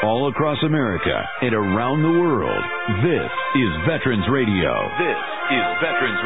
all across America and around the world. This is Veterans Radio. This is Veterans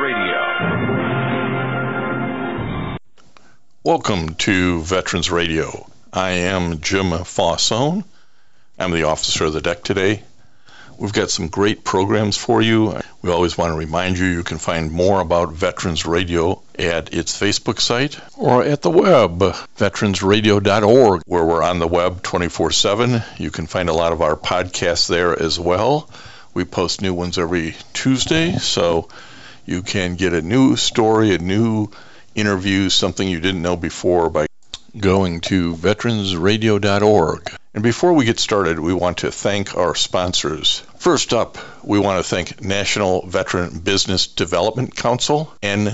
Radio. Welcome to Veterans Radio. I am Jim Fossone. I'm the officer of the deck today. We've got some great programs for you. We always want to remind you you can find more about Veterans Radio at its Facebook site or at the web, veteransradio.org, where we're on the web 24/7. You can find a lot of our podcasts there as well. We post new ones every Tuesday, so you can get a new story, a new interview, something you didn't know before by going to veteransradio.org. And before we get started, we want to thank our sponsors. First up, we want to thank National Veteran Business Development Council,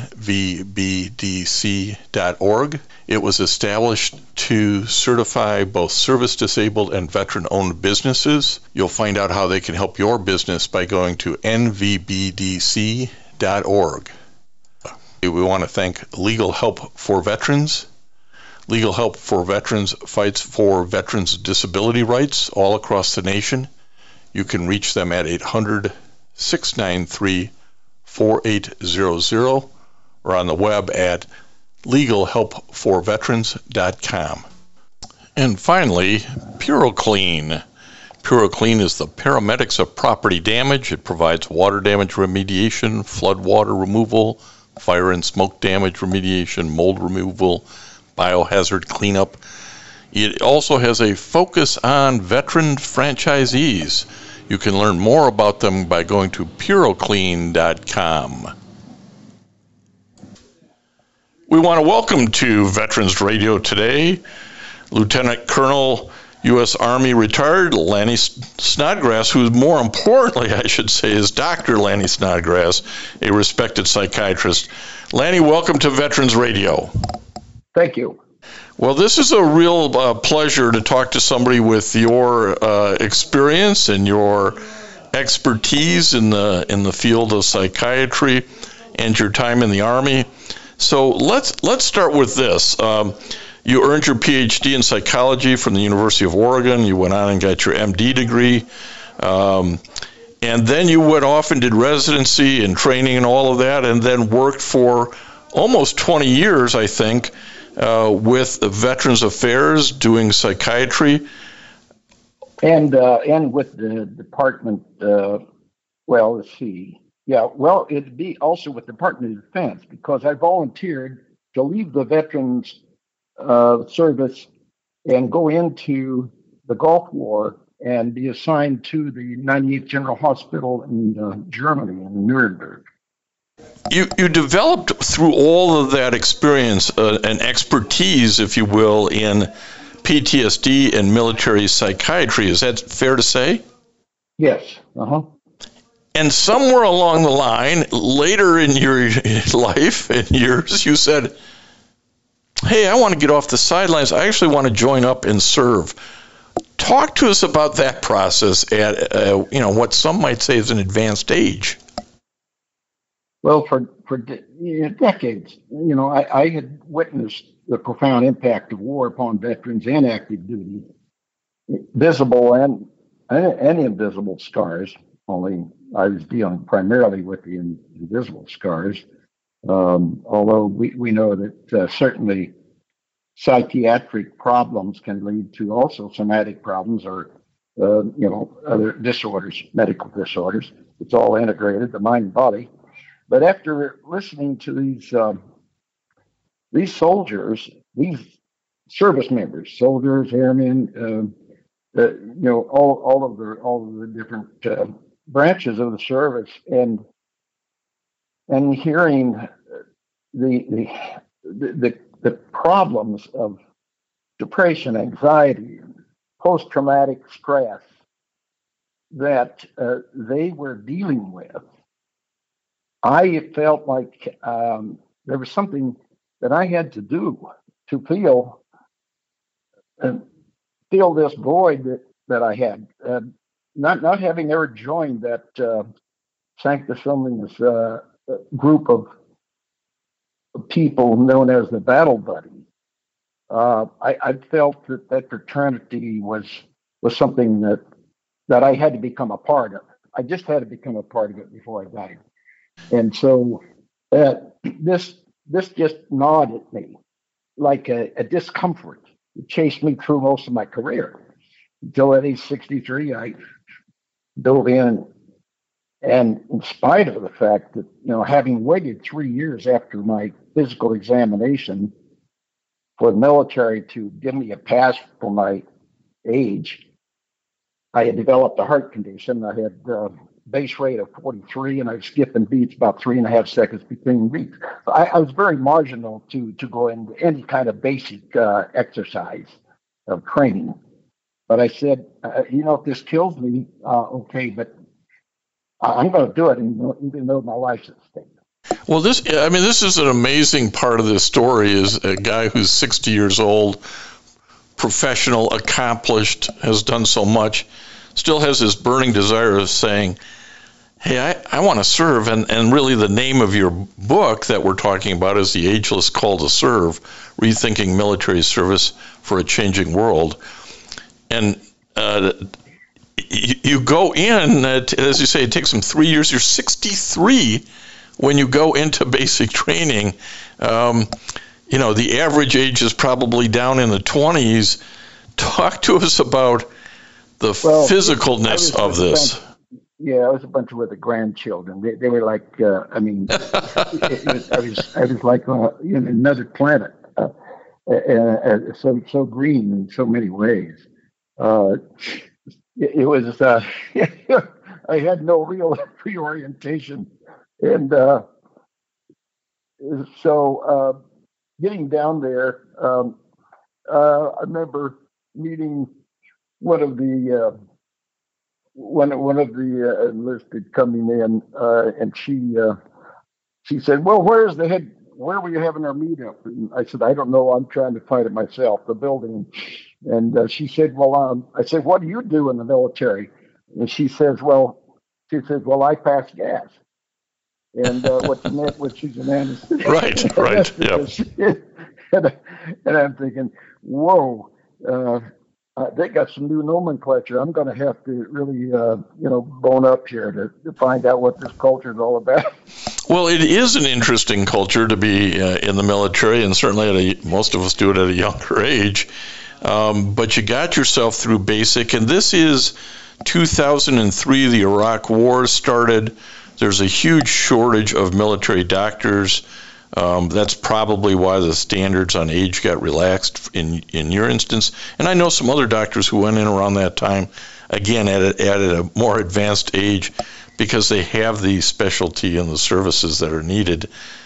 nvbdc.org. It was established to certify both service-disabled and veteran-owned businesses. You'll find out how they can help your business by going to nvbdc.org. We want to thank Legal Help for Veterans. Legal Help for Veterans fights for veterans' disability rights all across the nation. You can reach them at 800-693-4800 or on the web at legalhelpforveterans.com. And finally, PuroClean. PuroClean is the paramedics of property damage. It provides water damage remediation, flood water removal, fire and smoke damage remediation, mold removal, biohazard cleanup. It also has a focus on veteran franchisees. You can learn more about them by going to puroclean.com. We want to welcome to Veterans Radio today Lieutenant Colonel U.S. Army retired Lanny Snodgrass, who more importantly, I should say, is Dr. Lanny Snodgrass, a respected psychiatrist. Lanny, welcome to Veterans Radio. Thank you. Well, this is a real pleasure to talk to somebody with your experience and your expertise in the field of psychiatry and your time in the Army. So let's start with this. You earned your PhD in psychology from the University of Oregon. You went on and got your MD degree. And then you went off and did residency and training and all of that, and then worked for almost 20 years, I think, with Veterans Affairs doing psychiatry. And with the department, let's see. Yeah, well, it'd be also with the Department of Defense, because I volunteered to leave the Veterans Service and go into the Gulf War and be assigned to the 98th General Hospital in Germany, in Nuremberg. You developed through all of that experience an expertise, if you will, in PTSD and military psychiatry. Is that fair to say? Yes. Uh-huh. And somewhere along the line, later in your life and years, you said, hey, I want to get off the sidelines. I actually want to join up and serve. Talk to us about that process at what some might say is an advanced age. Well, for decades, I had witnessed the profound impact of war upon veterans and active duty, visible and invisible scars. Only I was dealing primarily with the invisible scars, although we know that certainly psychiatric problems can lead to also somatic problems or other disorders, medical disorders. It's all integrated, the mind and body. But after listening to these soldiers, these service members, soldiers, airmen, all of the different branches of the service, and hearing the problems of depression, anxiety, post-traumatic stress that they were dealing with, I felt like there was something that I had to do to fill this void that I had. Not having ever joined that Sanctus Omnis group of people known as the Battle Buddy, I felt that fraternity was was something that I had to become a part of. I just had to become a part of it before I died. And so this just gnawed at me like a discomfort. It chased me through most of my career. Until at age 63, I dove in. And in spite of the fact that, having waited 3 years after my physical examination for the military to give me a pass for my age, I had developed a heart condition. I had a base rate of 43, and I was skipping beats about 3.5 seconds between beats. I was very marginal to go into any kind of basic exercise of training. But I said, if this kills me, okay, but I'm going to do it, even though my life's at stake. Well, this is an amazing part of this story, is a guy who's 60 years old, professional, accomplished, has done so much, still has this burning desire of saying, hey, I want to serve. And really the name of your book that we're talking about is The Ageless Call to Serve, Rethinking Military Service for a Changing World. And you go in, as you say, it takes them 3 years. You're 63 when you go into basic training. The average age is probably down in the 20s. Talk to us about the physicalness of this. I was a bunch of the grandchildren. They were like, I was like another planet, so green in so many ways. It was, I had no real reorientation. And so getting down there, I remember meeting one of the enlisted coming in, and she said, "Well, where were you having our meetup?" And I said, "I don't know. I'm trying to find it myself, the building." And she said, "Well," I said, "What do you do in the military?" And she says, "Well, I pass gas." And what she meant was she's an anesthetic. Right, yeah. And I'm thinking, whoa, they got some new nomenclature. I'm going to have to really, bone up here to find out what this culture is all about. Well, it is an interesting culture to be in the military, and certainly most of us do it at a younger age. But you got yourself through basic, and this is 2003. The Iraq War started. There's a huge shortage of military doctors. That's probably why the standards on age got relaxed in your instance. And I know some other doctors who went in around that time, again, at a more advanced age, because they have the specialty and the services that are needed.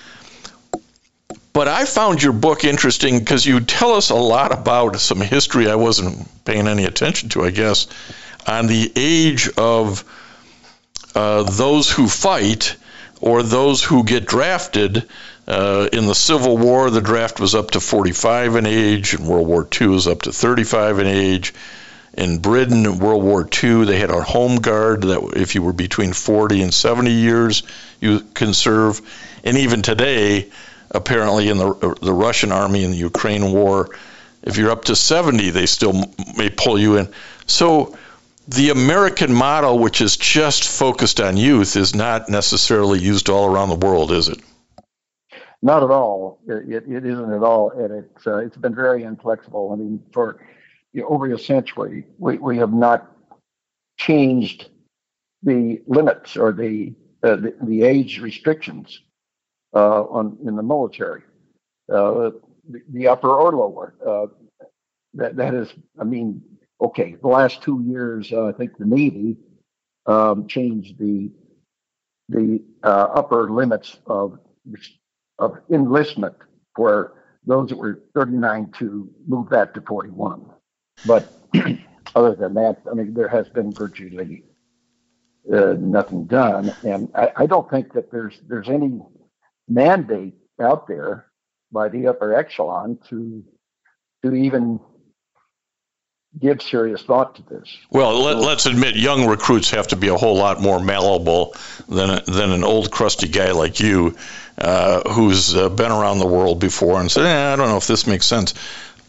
But I found your book interesting because you tell us a lot about some history I wasn't paying any attention to, I guess, on the age of those who fight or those who get drafted. In the Civil War, the draft was up to 45 in age. In World War II, it was up to 35 in age. In Britain, in World War II, they had a home guard that if you were between 40 and 70 years, you can serve. And even today, apparently in the Russian army in the Ukraine war, if you're up to 70, they still may pull you in. So the American model, which is just focused on youth, is not necessarily used all around the world, is it? Not at all. It isn't at all, and it's been very inflexible. I mean, for over a century, we have not changed the limits or the age restrictions in the military, the upper or lower. That is, I mean, okay. The last 2 years, I think the Navy changed the upper limits of enlistment for those that were 39 to move that to 41. But other than that, I mean, there has been virtually nothing done, and I don't think that there's any mandate out there by the upper echelon to even give serious thought to this. Well, let's admit, young recruits have to be a whole lot more malleable than an old crusty guy like you, who's been around the world before and said, I don't know if this makes sense.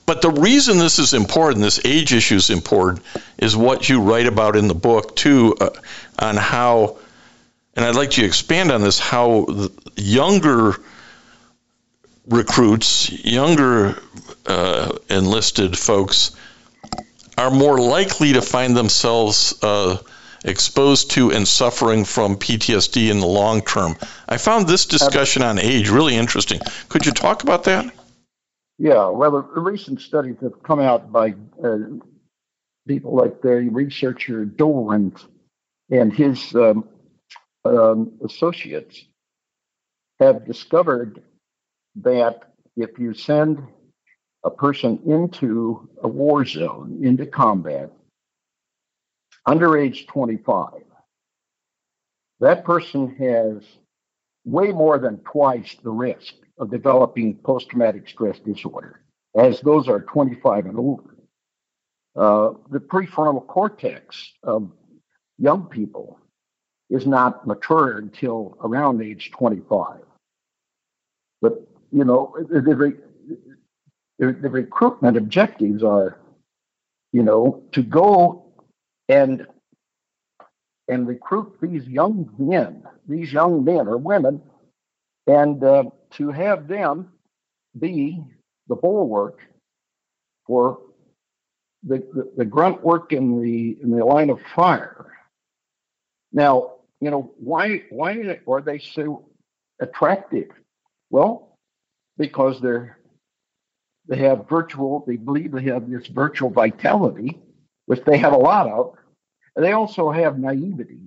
But the reason this is important, this age issue is important, is what you write about in the book, too, on how, and I'd like you to expand on this, how the younger recruits, younger enlisted folks are more likely to find themselves exposed to and suffering from PTSD in the long term. I found this discussion on age really interesting. Could you talk about that? Yeah, well, the recent studies have come out by people like the researcher Doran and his associates have discovered that if you send a person into a war zone, into combat, under age 25, that person has way more than twice the risk of developing post-traumatic stress disorder, as those are 25 and older. The prefrontal cortex of young people is not mature until around age 25. But, you know, the recruitment objectives are, you know, to go and recruit these young men or women, and to have them be the bulwark for the grunt work in the line of fire. Now, you know, why are they so attractive? Well, because they believe they have this virtual vitality, which they have a lot of. And they also have naivety.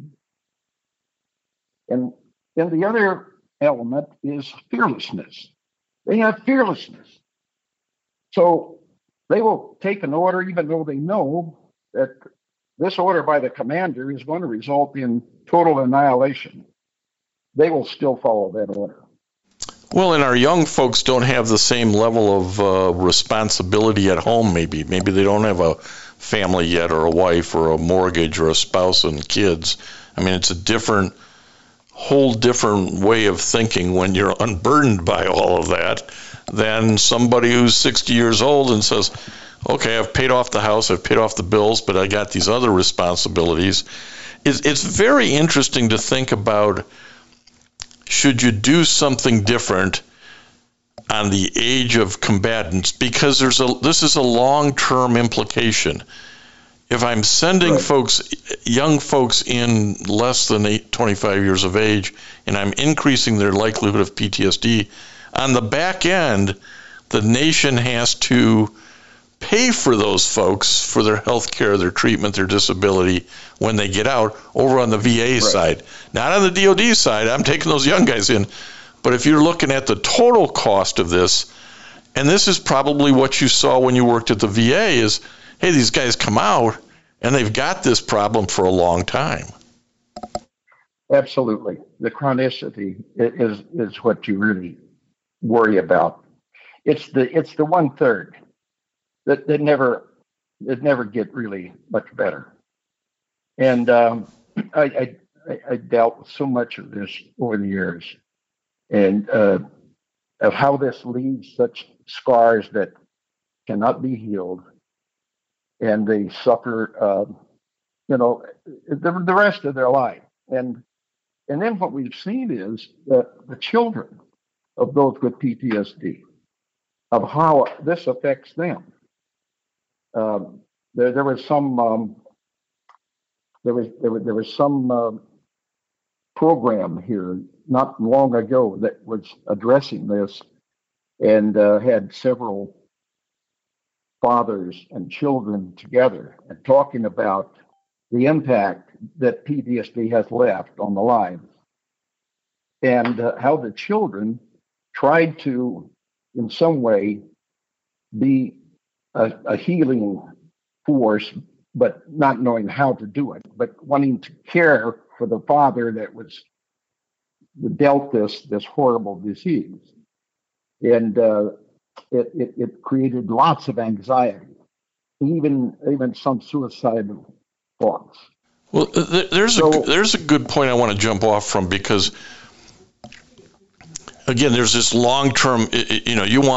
And then the other element is fearlessness. They have fearlessness. So they will take an order even though they know that this order by the commander is going to result in total annihilation. They will still follow that order. Well, and our young folks don't have the same level of responsibility at home, maybe. Maybe they don't have a family yet, or a wife, or a mortgage, or a spouse and kids. I mean, it's a whole different way of thinking when you're unburdened by all of that than somebody who's 60 years old and says, okay, I've paid off the house, I've paid off the bills, but I got these other responsibilities. It's very interesting to think about, should you do something different on the age of combatants, because this is a long-term implication. If I'm sending young folks in less than 25 years of age, and I'm increasing their likelihood of PTSD, on the back end, the nation has to pay for those folks for their health care, their treatment, their disability when they get out, over on the VA side. Not on the DOD side. I'm taking those young guys in. But if you're looking at the total cost of this, and this is probably what you saw when you worked at the VA, is, hey, these guys come out and they've got this problem for a long time. Absolutely. The chronicity is what you really worry about. It's the 1/3 that never get really much better. And I dealt with so much of this over the years, and of how this leaves such scars that cannot be healed, and they suffer, the rest of their life. And then what we've seen is that the children of those with PTSD, of how this affects them. There was some program here not long ago that was addressing this, and had several fathers and children together and talking about the impact that PTSD has left on the lives, and how the children tried to, in some way, be a healing force, but not knowing how to do it, but wanting to care for the father that was dealt this horrible disease. And it created lots of anxiety, even some suicidal thoughts. Well, there's a good point I want to jump off from, because again, there's this long-term, you want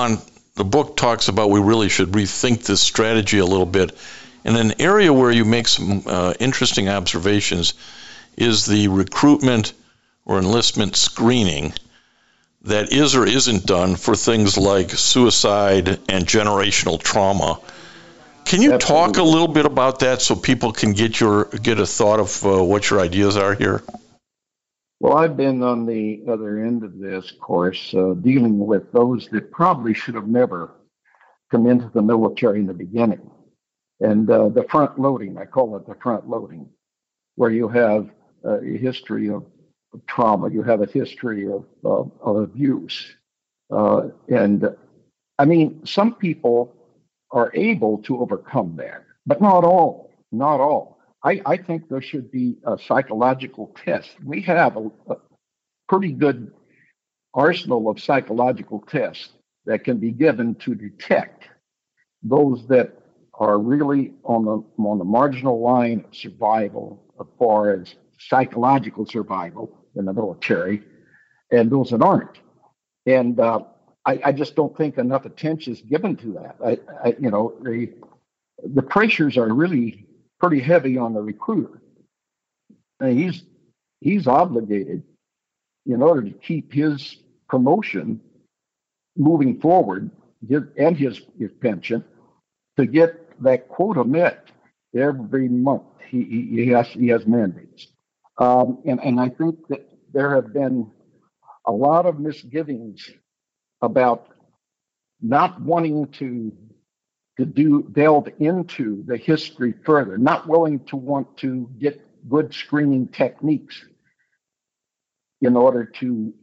the book talks about we really should rethink this strategy a little bit. And an area where you make some interesting observations is the recruitment or enlistment screening that is or isn't done for things like suicide and generational trauma. Can you talk a little bit about that so people can get a thought of what your ideas are here? Well, I've been on the other end of this course, dealing with those that probably should have never come into the military in the beginning. And the front loading, I call it the front loading, where you have a history of trauma, you have a history of abuse. And I mean, some people are able to overcome that, but not all, not all. I think there should be a psychological test. We have a pretty good arsenal of psychological tests that can be given to detect those that are really on the marginal line of survival as far as psychological survival in the military, and those that aren't. And I just don't think enough attention is given to that. The pressures are really pretty heavy on the recruiter. And he's obligated, in order to keep his promotion moving forward and his pension, to get that quota met every month. He has mandates. And I think that there have been a lot of misgivings about not wanting to delve into the history further, not willing to want to get good screening techniques in order to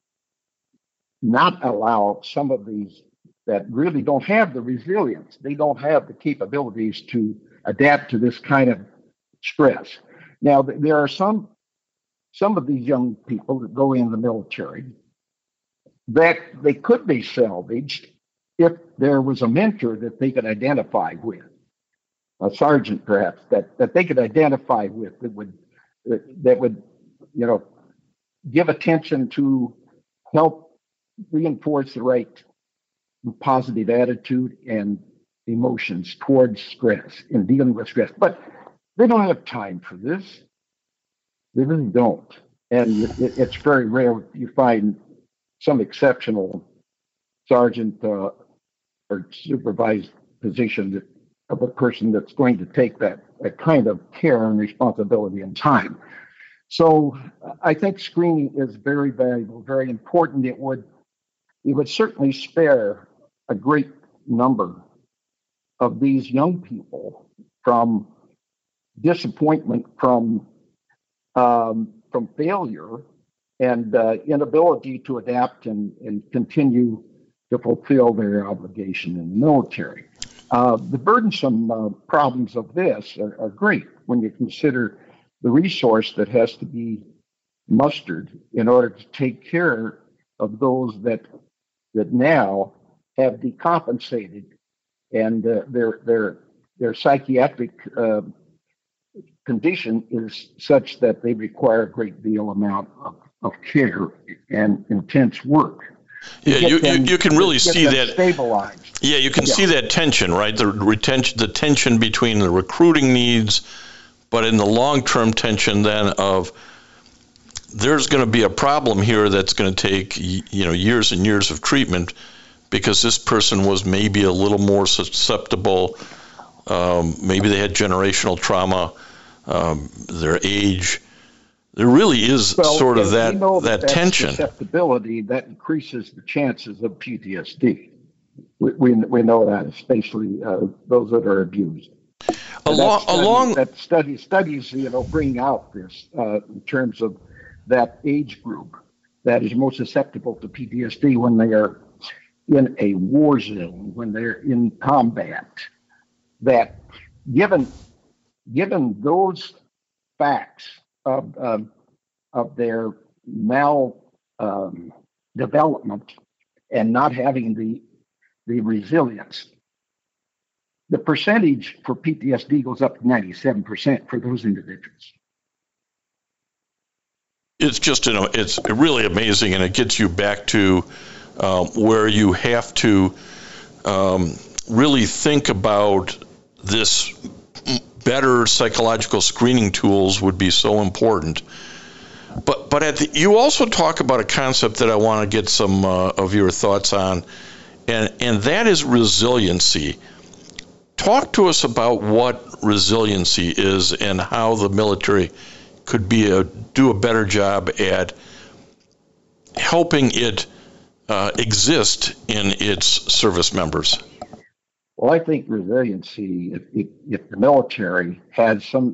not allow some of these that really don't have the resilience, they don't have the capabilities to adapt to this kind of stress. Now, there are some of these young people that go in the military that they could be salvaged if there was a mentor that they could identify with, a sergeant perhaps that they could identify with that would give attention to help reinforce the right positive attitude and emotions towards stress in dealing with stress. But they don't have time for this. They really don't. And it's very rare you find some exceptional sergeant or supervised position of a person that's going to take that kind of care and responsibility and time. So I think screening is very valuable, very important. It would certainly spare a great number of these young people from disappointment, from failure, and inability to adapt and continue to fulfill their obligation in the military. The burdensome problems of this are great when you consider the resource that has to be mustered in order to take care of those that now have decompensated, and their psychiatric condition is such that they require a great deal amount of care and intense work. Yeah, you can really see that stabilized. Yeah, you can see that tension, right? The tension between the recruiting needs, but in the long-term tension then of there's going to be a problem here that's going to take years and years of treatment because this person was maybe a little more susceptible. Maybe they had generational trauma, their age. There really is sort of that tension. Susceptibility that increases the chances of PTSD. We know that, especially those that are abused. Studies bring out this in terms of that age group that is most susceptible to PTSD when they are in a war zone, when they're in combat. That given those facts of their development and not having the resilience, the percentage for PTSD goes up to 97% for those individuals. It's just, it's really amazing, and it gets you back to where you have to really think about this, better psychological screening tools would be so important. But you also talk about a concept that I want to get some of your thoughts on, and that is resiliency. Talk to us about what resiliency is and how the military could do a better job at helping it exist in its service members. Well, I think resiliency, if the military had some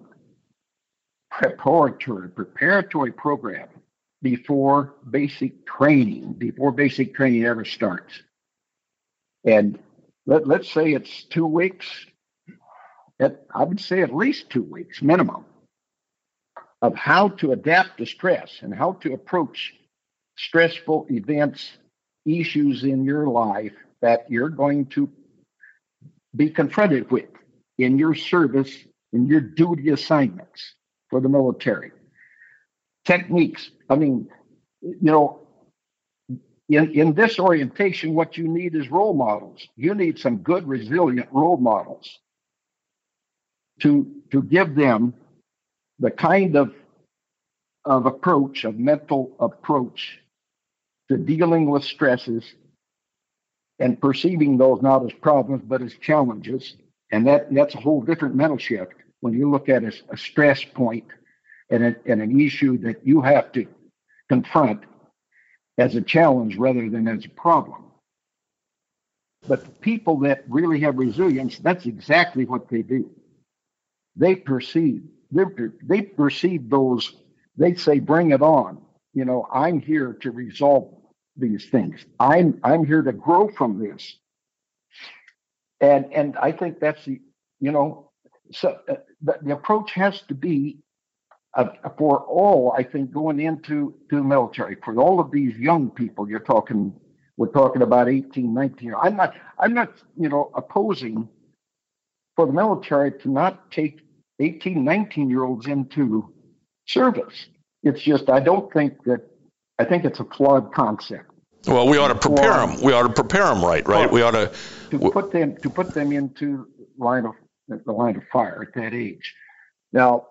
preparatory program before basic training ever starts, and let's say it's 2 weeks, I would say at least 2 weeks minimum, of how to adapt to stress and how to approach stressful events, issues in your life that you're going to be confronted with in your service, in your duty assignments for the military. Techniques. I mean, in this orientation, what you need is role models. You need some good, resilient role models to give them the kind of approach, of mental approach to dealing with stresses and perceiving those not as problems but as challenges. And that's a whole different mental shift when you look at a stress point and an issue that you have to confront as a challenge rather than as a problem. But the people that really have resilience, that's exactly what they do. They perceive those. They say, "Bring it on." I'm here to resolve these things. I'm here to grow from this. And I think that's the approach has to be for all, I think, going into the military, for all of these young people we're talking about 18, 19. I'm not opposing for the military to not take 18, 19-year-olds into service. It's just, I think it's a flawed concept. Well, we ought to prepare them. We ought to prepare them right? We ought to put them into the line of fire at that age. Now,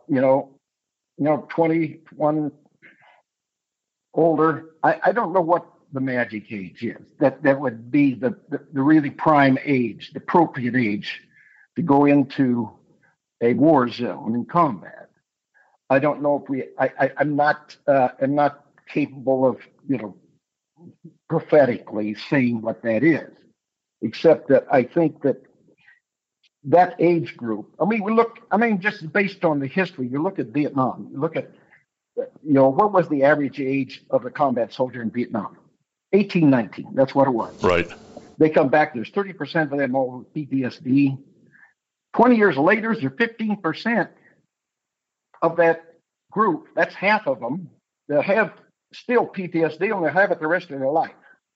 21 older. I don't know what the magic age is. That would be the really prime age, the appropriate age to go into a war zone in combat. I don't know if I'm not capable of, prophetically saying what that is, except that I think that age group, just based on the history, you look at Vietnam, you look at, what was the average age of a combat soldier in Vietnam? 18, 19, that's what it was. Right. They come back, there's 30% of them all with PTSD. 20 years later, there's 15% of that group, that's half of them, that have still PTSD, and they'll have it the rest of their life.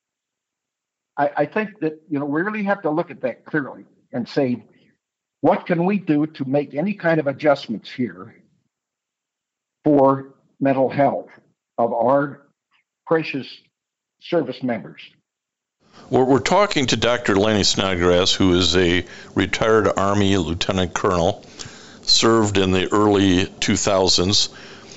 I think that, we really have to look at that clearly and say, what can we do to make any kind of adjustments here for mental health of our precious service members? We're talking to Dr. Lenny Snodgrass, who is a retired Army lieutenant colonel, served in the early 2000s,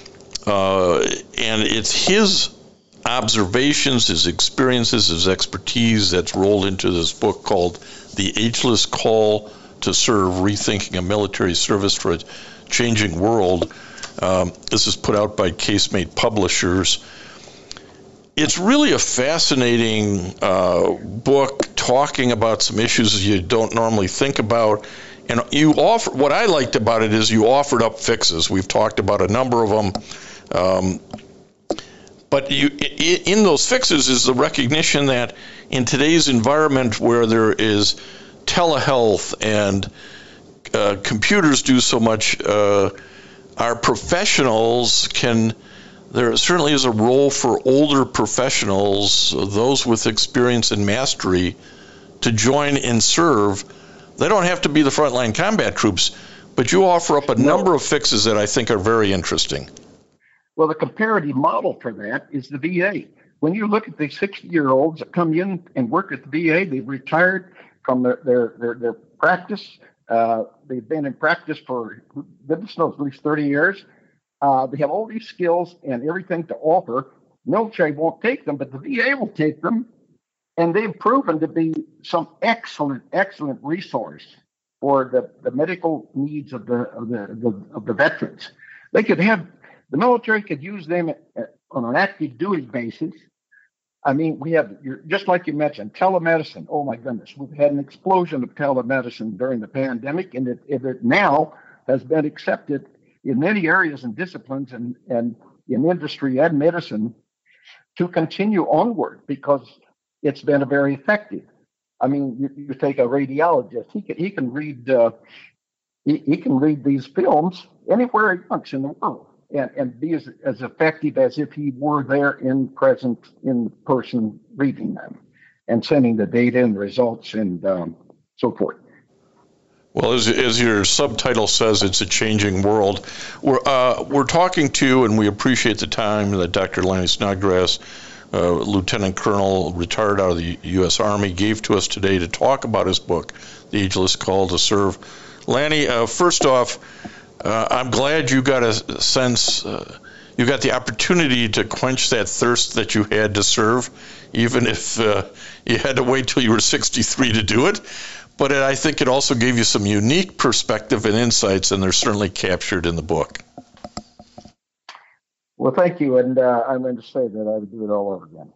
and it's his observations, his experiences, his expertise that's rolled into this book called The Ageless Call to Serve, Rethinking a Military Service for a Changing World. This is put out by Casemate Publishers. It's really a fascinating book talking about some issues you don't normally think about. And what I liked about it is you offered up fixes. We've talked about a number of them. But in those fixes is the recognition that in today's environment where there is telehealth and computers do so much, our professionals there certainly is a role for older professionals, those with experience and mastery, to join and serve. They don't have to be the frontline combat troops, but you offer up a number of fixes that I think are very interesting. Well, the comparative model for that is the VA. When you look at the 60-year-olds that come in and work at the VA, they've retired from their practice. They've been in practice for, goodness knows, at least 30 years. They have all these skills and everything to offer. Military won't take them, but the VA will take them, and they've proven to be some excellent resource for the medical needs of the veterans. They could have the military could use them on an active duty basis. I mean, we have, just like you mentioned, telemedicine. Oh my goodness, we've had an explosion of telemedicine during the pandemic, and it now has been accepted in many areas and disciplines and in industry and medicine to continue onward because it's been very effective. I mean, you take a radiologist; he can read these films anywhere he wants in the world and be as effective as if he were there in person reading them and sending the data and results and so forth. Well, as your subtitle says, it's a changing world. We're talking to, and we appreciate the time that Dr. Lanny Snodgrass, Lieutenant Colonel, retired out of the U.S. Army, gave to us today to talk about his book, The Ageless Call to Serve. Lanny, first off, I'm glad you got a sense, you got the opportunity to quench that thirst that you had to serve, even if you had to wait till you were 63 to do it. But I think it also gave you some unique perspective and insights, and they're certainly captured in the book. Well, thank you, and I'm going to say that I would do it all over again.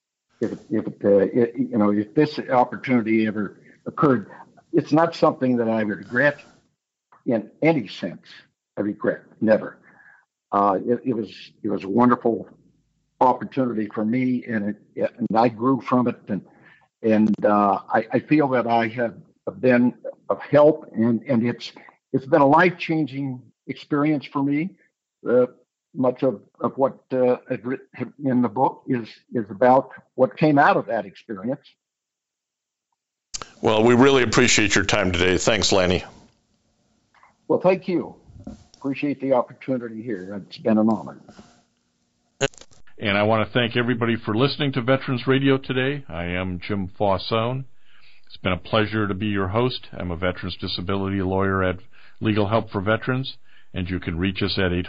If this opportunity ever occurred, it's not something that I regret in any sense. I regret, never. It was a wonderful opportunity for me, and I grew from it, and I feel that I have been of help, and it's been a life-changing experience for me. Much of what I've written in the book is about what came out of that experience. Well, we really appreciate your time today. Thanks, Lanny. Well, thank you. Appreciate the opportunity here. It's been an honor. And I want to thank everybody for listening to Veterans Radio today. I am Jim Faussone. It's been a pleasure to be your host. I'm a veterans disability lawyer at Legal Help for Veterans, and you can reach us at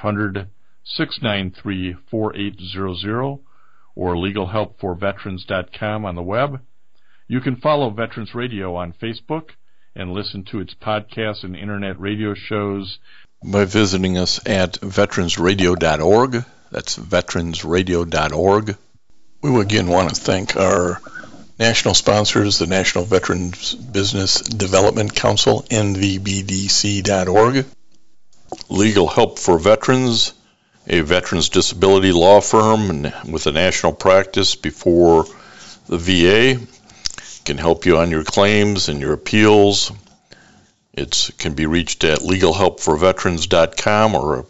800-693-4800 or legalhelpforveterans.com on the web. You can follow Veterans Radio on Facebook and listen to its podcasts and internet radio shows by visiting us at veteransradio.org. That's veteransradio.org. We again want to thank our national sponsors, the National Veterans Business Development Council, nvbdc.org, Legal Help for Veterans, a veterans disability law firm with a national practice before the VA, can help you on your claims and your appeals. It can be reached at legalhelpforveterans.com or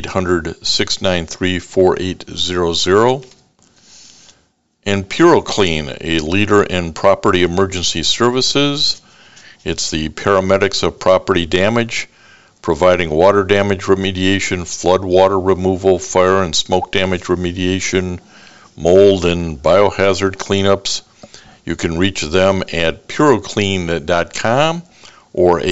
1-800-693-4800. And PuroClean, a leader in property emergency services. It's the paramedics of property damage, providing water damage remediation, flood water removal, fire and smoke damage remediation, mold and biohazard cleanups. You can reach them at puroclean.com or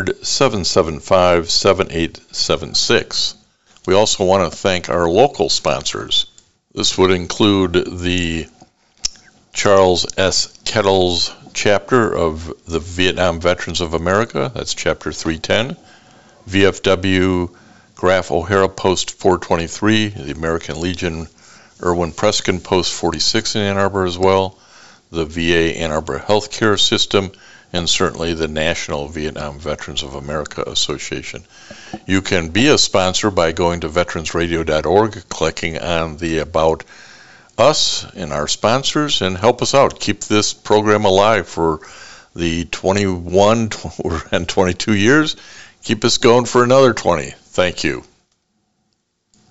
800-775-7876. We also want to thank our local sponsors. This would include the Charles S. Kettles chapter of the Vietnam Veterans of America, that's chapter 310, VFW Graf O'Hara Post 423, the American Legion Irwin Preskin Post 46 in Ann Arbor as well, the VA Ann Arbor Healthcare System, and certainly the National Vietnam Veterans of America Association. You can be a sponsor by going to veteransradio.org, clicking on the About Us and our sponsors, and help us out. Keep this program alive for the 21 and 22 years. Keep us going for another 20. Thank you.